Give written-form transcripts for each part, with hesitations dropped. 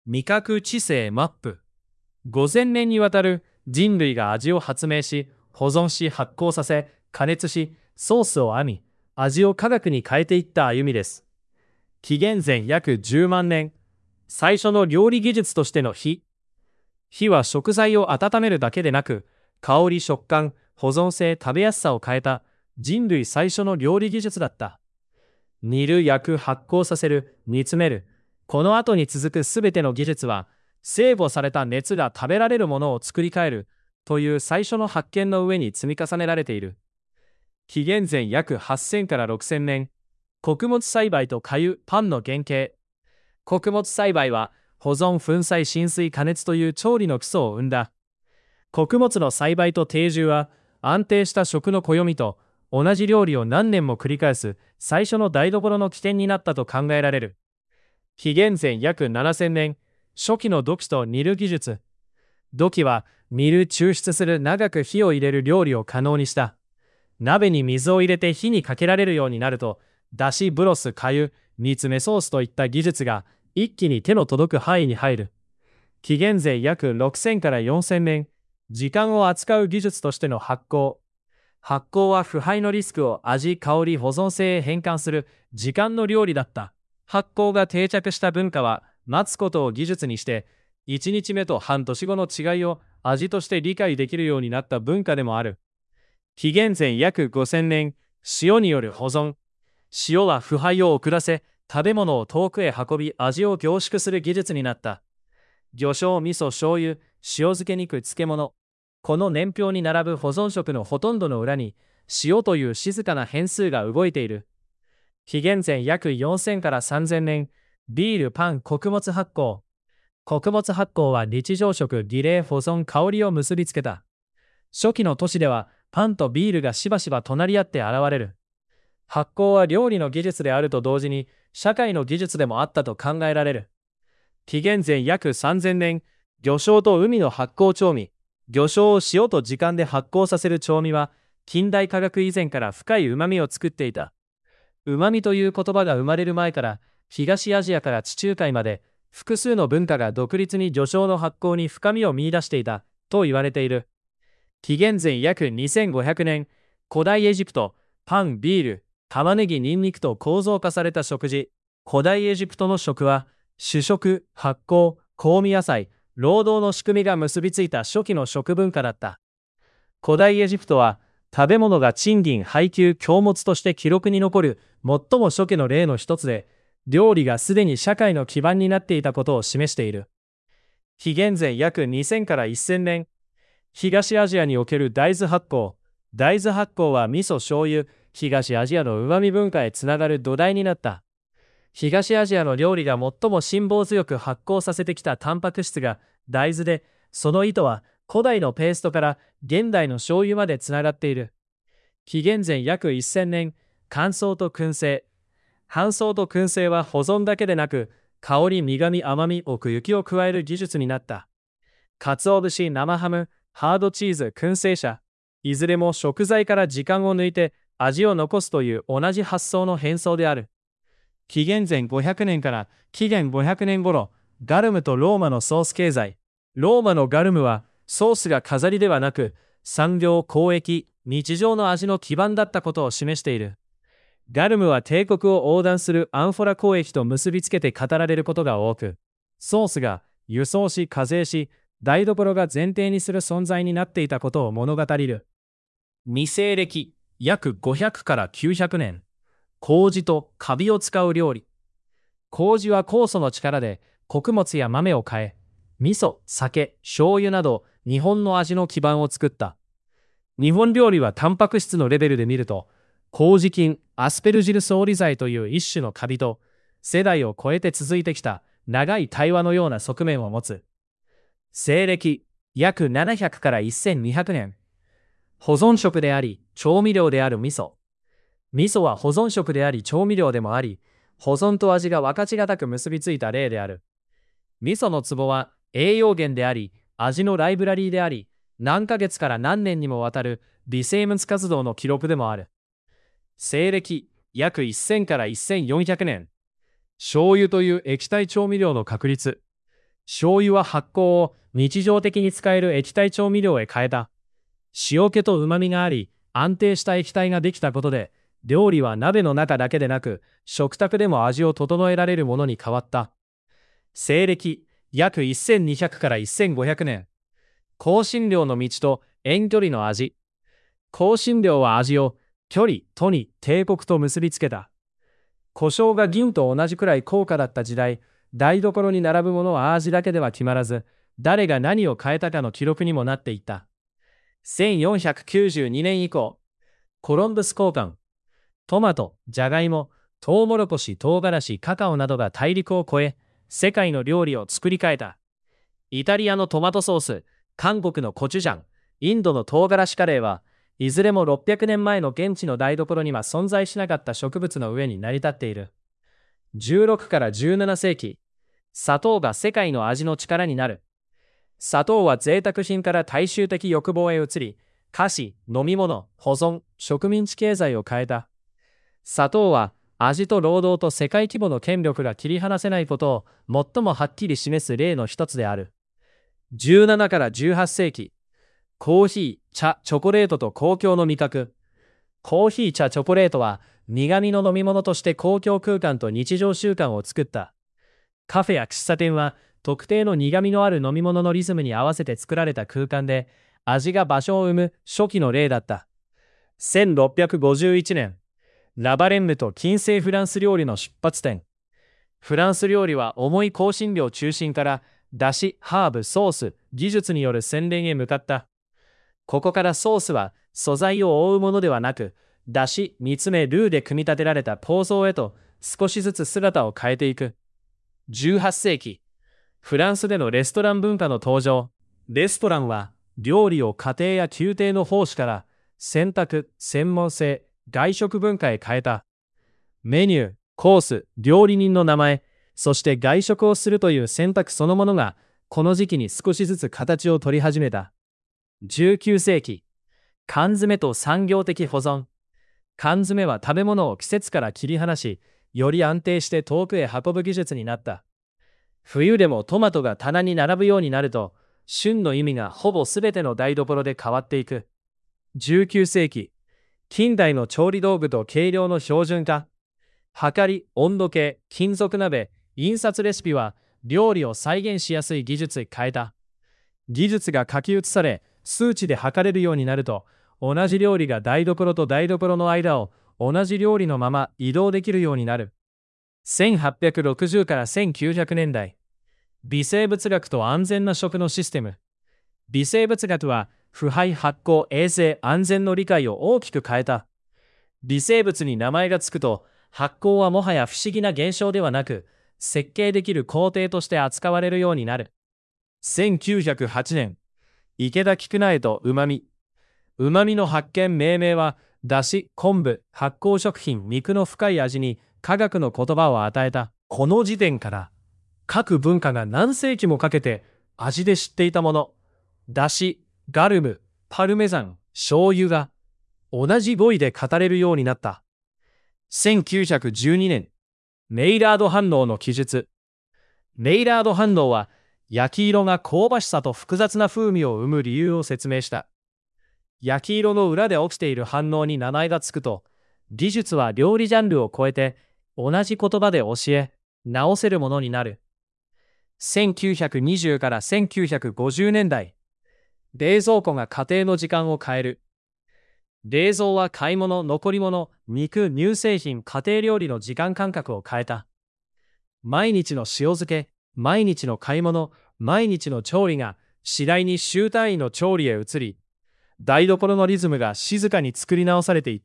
味覚知性マップ。5000年にわたる人類が味を発明し、保存し、発酵させ、加熱し、ソースを編み、味を科学に変えていった歩みです。紀元前約10万年、最初の料理技術としての火。火は食材を温めるだけでなく、香り、食感、保存性、食べやすさを変えた人類最初の料理技術だった。煮る、焼く、発酵させる、煮詰める。この後に続くすべての技術は、聖母された熱が食べられるものを作り変えるという最初の発見の上に積み重ねられている。紀元前約8000から6000年、穀物栽培と粥、パンの原型。穀物栽培は保存、粉砕、浸水、加熱という調理の基礎を生んだ。穀物の栽培と定住は安定した食の暦と同じ料理を何年も繰り返す最初の台所の起点になったと考えられる。紀元前約7000年、初期の土器と煮る技術。土器は煮る、抽出する、長く火を入れる料理を可能にした。鍋に水を入れて火にかけられるようになると、だし、ブロス、粥、煮詰めソースといった技術が一気に手の届く範囲に入る。紀元前約6000から4000年、時間を扱う技術としての発酵。発酵は腐敗のリスクを味、香り、保存性へ変換する時間の料理だった。発酵が定着した文化は、待つことを技術にして、1日目と半年後の違いを味として理解できるようになった文化でもある。紀元前約5000年、塩による保存。塩は腐敗を遅らせ、食べ物を遠くへ運び味を凝縮する技術になった。魚醤、味噌、醤油、塩漬け肉、漬物。この年表に並ぶ保存食のほとんどの裏に、塩という静かな変数が動いている。紀元前約4000から3000年、ビール、パン、穀物発酵。穀物発酵は日常食、リレー、保存、香りを結びつけた。初期の都市では、パンとビールがしばしば隣り合って現れる。発酵は料理の技術であると同時に、社会の技術でもあったと考えられる。紀元前約3000年、魚醤と海の発酵調味。魚醤を塩と時間で発酵させる調味は、近代科学以前から深い旨味を作っていた。旨味という言葉が生まれる前から、東アジアから地中海まで、複数の文化が独立に魚醤の発酵に深みを見出していた、と言われている。紀元前約2500年、古代エジプト、パン、ビール、玉ねぎ、ニンニクと構造化された食事。古代エジプトの食は、主食、発酵、香味野菜、労働の仕組みが結びついた初期の食文化だった。古代エジプトは、食べ物が賃金、配給、供物として記録に残る最も初期の例の一つで、料理がすでに社会の基盤になっていたことを示している。紀元前約2000から1000年、東アジアにおける大豆発酵。大豆発酵は味噌、醤油、東アジアの旨味文化へつながる土台になった。東アジアの料理が最も辛抱強く発酵させてきたタンパク質が大豆で、その意図は古代のペーストから現代の醤油までつながっている。紀元前約1000年、乾燥と燻製。乾燥と燻製は保存だけでなく、香り、苦味、甘み、奥行きを加える技術になった。鰹節、生ハム、ハードチーズ、燻製車。いずれも食材から時間を抜いて味を残すという同じ発想の変装である。紀元前500年から紀元500年頃、ガルムとローマのソース経済。ローマのガルムはソースが飾りではなく、産業、交易、日常の味の基盤だったことを示している。ガルムは帝国を横断するアンフォラ交易と結びつけて語られることが多く、ソースが輸送し、課税し、台所が前提にする存在になっていたことを物語る。未西暦、約500から900年。麹とカビを使う料理。麹は酵素の力で穀物や豆を変え、味噌、酒、醤油など日本の味の基盤を作った。日本料理はタンパク質のレベルで見ると、麹菌、アスペルジルスオリ剤という一種のカビと、世代を超えて続いてきた長い対話のような側面を持つ。西暦、約700から1200年。保存食であり、調味料である味噌。味噌は保存食であり、調味料でもあり、保存と味が分かちがたく結びついた例である。味噌の壺は栄養源であり、味のライブラリーであり、何ヶ月から何年にもわたる微生物活動の記録でもある。西暦、約1000から1400年。醤油という液体調味料の確立。 醤油は発酵を日常的に使える液体調味料へ変えた。塩気と旨味があり、安定した液体ができたことで、料理は鍋の中だけでなく、食卓でも味を整えられるものに変わった。西暦約1200から1500年。香辛料の道と遠距離の味。香辛料は味を距離とに帝国と結びつけた。胡椒が銀と同じくらい高価だった時代、台所に並ぶものは味だけでは決まらず、誰が何を変えたかの記録にもなっていた。1492年以降、コロンブス交換、トマト、ジャガイモ、トウモロコシ、唐辛子、カカオなどが大陸を越え、世界の料理を作り変えた。イタリアのトマトソース、韓国のコチュジャン、インドの唐辛子カレーは、いずれも600年前の現地の台所には存在しなかった植物の上に成り立っている。16から17世紀、砂糖が世界の味の力になる。砂糖は贅沢品から大衆的欲望へ移り、菓子、飲み物、保存、植民地経済を変えた。砂糖は味と労働と世界規模の権力が切り離せないことを最もはっきり示す例の一つである。17から18世紀、コーヒー、茶、チョコレートと公共の味覚。コーヒー、茶、チョコレートは苦味の飲み物として公共空間と日常習慣を作った。カフェや喫茶店は特定の苦味のある飲み物のリズムに合わせて作られた空間で味が場所を生む初期の例だった。1651年、ラバレンヌと近世フランス料理の出発点。フランス料理は重い香辛料中心からだし、ハーブ、ソース、技術による洗練へ向かった。ここからソースは素材を覆うものではなく、だし、煮詰め、ルーで組み立てられた構造へと少しずつ姿を変えていく。18世紀、フランスでのレストラン文化の登場。レストランは料理を家庭や宮廷の奉仕から選択、専門性、外食文化へ変えた。メニュー、コース、料理人の名前、そして外食をするという選択そのものがこの時期に少しずつ形を取り始めた。19世紀、缶詰と産業的保存。缶詰は食べ物を季節から切り離し、より安定して遠くへ運ぶ技術になった。冬でもトマトが棚に並ぶようになると、旬の意味がほぼすべての台所で変わっていく。19世紀、近代の調理道具と計量の標準化。はかり、温度計、金属鍋、印刷レシピは料理を再現しやすい技術へ変えた。技術が書き写され、数値で測れるようになると、同じ料理が台所と台所の間を同じ料理のまま移動できるようになる。1860から1900年代、微生物学と安全な食のシステム。微生物学は腐敗、発酵、衛生、安全の理解を大きく変えた。微生物に名前がつくと、発酵はもはや不思議な現象ではなく、設計できる工程として扱われるようになる。1908年、池田菊苗と旨味。旨味の発見命名は、だし、昆布、発酵食品、肉の深い味に科学の言葉を与えた。この時点から、各文化が何世紀もかけて味で知っていたもの、だし、ガルム、パルメザン、醤油が同じ語彙で語れるようになった。1912年、メイラード反応の記述。メイラード反応は、焼き色が香ばしさと複雑な風味を生む理由を説明した。焼き色の裏で起きている反応に名前がつくと、技術は料理ジャンルを超えて同じ言葉で教え、直せるものになる。1920から1950年代、冷蔵庫が家庭の時間を変える。冷蔵は買い物、残り物、肉、乳製品、家庭料理の時間感覚を変えた。毎日の塩漬け、毎日の買い物、毎日の調理が次第に週単位の調理へ移り、台所のリズムが静かに作り直されていった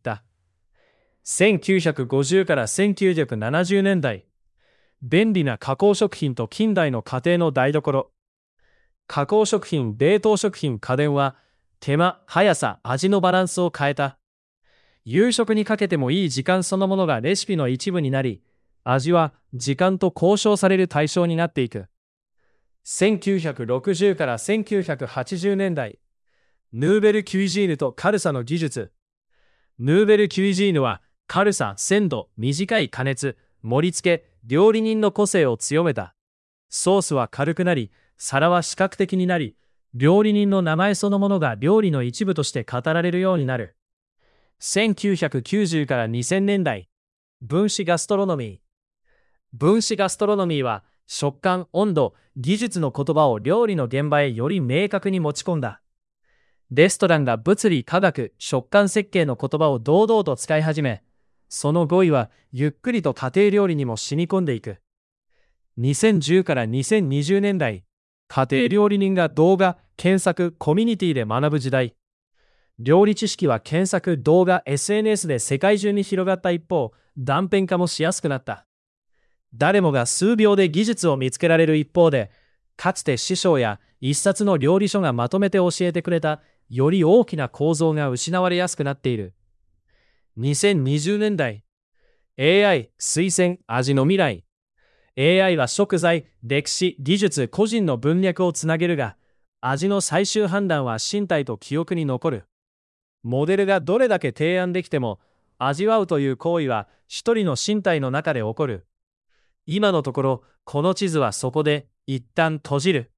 。1950から1970年代、便利な加工食品と近代の家庭の台所。加工食品、冷凍食品、家電は手間、速さ、味のバランスを変えた。夕食にかけてもいい時間そのものがレシピの一部になり、味は時間と交渉される対象になっていく。1960から1980年代、ヌーベル・キュイジーヌと軽さの技術。ヌーベル・キュイジーヌは軽さ、鮮度、短い加熱、盛り付け、料理人の個性を強めた。 ソースは軽くなり、皿は視覚的になり、料理人の名前そのものが料理の一部として語られるようになる。1990から2000年代、分子ガストロノミー。分子ガストロノミーは、食感、温度、技術の言葉を料理の現場へより明確に持ち込んだ。レストランが物理、科学、食感設計の言葉を堂々と使い始め、その語彙はゆっくりと家庭料理にも染み込んでいく。2010から2020年代、家庭料理人が動画、検索、コミュニティで学ぶ時代。料理知識は検索、動画、SNS で世界中に広がった一方、断片化もしやすくなった。誰もが数秒で技術を見つけられる一方で、かつて師匠や一冊の料理書がまとめて教えてくれたより大きな構造が失われやすくなっている。2020年代、AI、推薦、味の未来。AI は食材、歴史、技術、個人の文脈をつなげるが、味の最終判断は身体と記憶に残る。モデルがどれだけ提案できても、味わうという行為は一人の身体の中で起こる。今のところ、この地図はそこで一旦閉じる。